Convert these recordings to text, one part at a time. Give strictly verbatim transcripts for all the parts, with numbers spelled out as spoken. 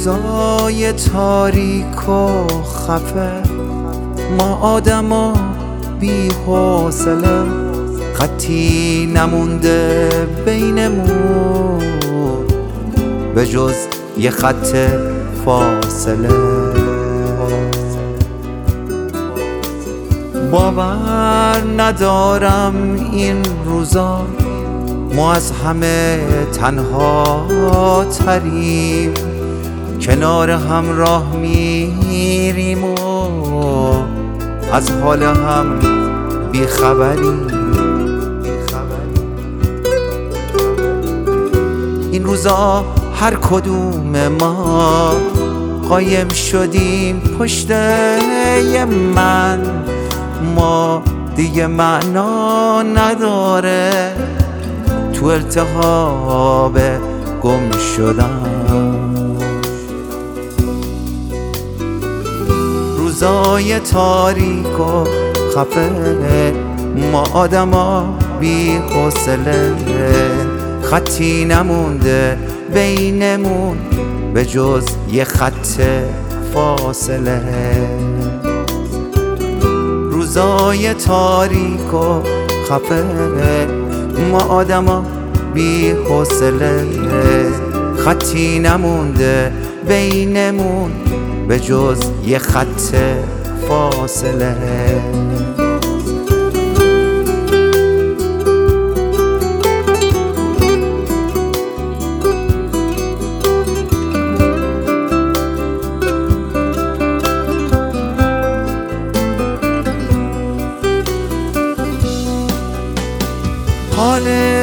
روزای تاریک و خفه، ما آدما بی حوصله، خطی نمونده بینمون به جز یه خط فاصله. باور ندارم این روزا ما از همه تنها تریم، کنار هم راه میریم و از حال هم بیخبریم. این روزا هر کدوم ما قایم شدیم پشت یه من، ما دیگه معنا نداره تو التهاب گم شدن. روزای تاریک و خفه، ما آدما بی حوصله، خطی نمونده بینمون به جز یه خط فاصله. روزای تاریک و خفه، ما آدما بی حوصله، خطی نمونده بینمون به جز یه خط فاصله. حال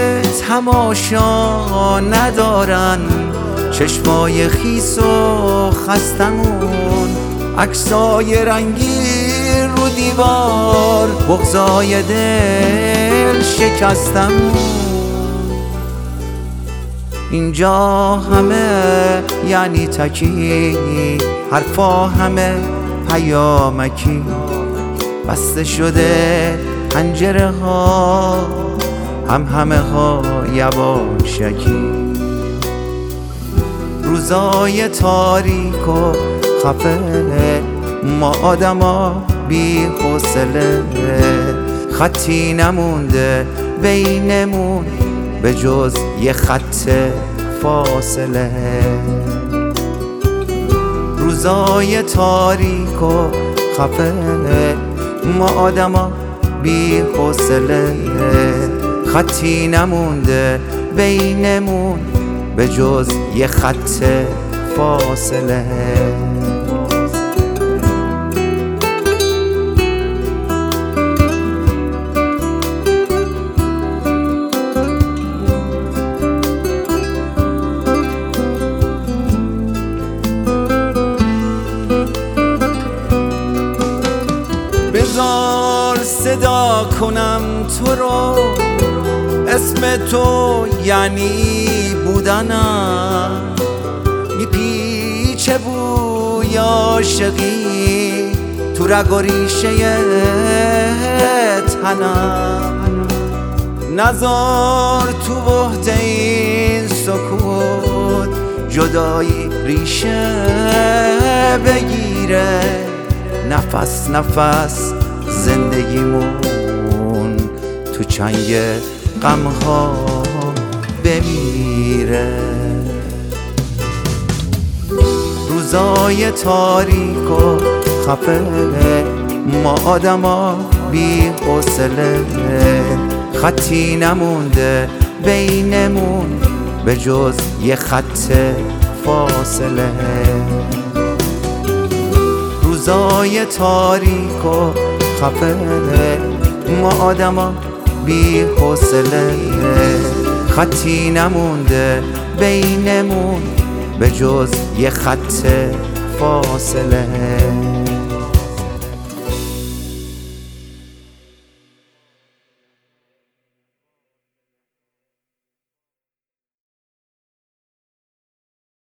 تماشا ندارن چشمای خیس و خستمون، عکسای رنگی رو دیوار، بغضای دل شکستمون. اینجا همه یعنی تکی، حرفا همه پیامکی، بسته شده پنجره ها، هم همه ها یواشکی. روزای تاریک و خفه، ما آدما بی حوصله، خطی نمونده بینمون به جز یه خط فاصله. روزای تاریک و خفه، ما آدما بی حوصله، خطی نمونده بینمون به جز یه خط فاصله. بذار صدا کنم تو رو، اسم تو یعنی بودنم، میپیچه بوی عاشقی تو رگ و ریشه تنم. نذار تو وحده این سکوت جدایی ریشه بگیره، نفس نفس زندگیمون تو چنگ غمها بمیره. روزای تاریک و خفه، ما آدما بی حوصله، خطی نمونده بینمون به جز یه خط فاصله. روزای تاریک و خفه، ما آدما بی حوصله، خطی نمونده بینمون به جز یه خط فاصله.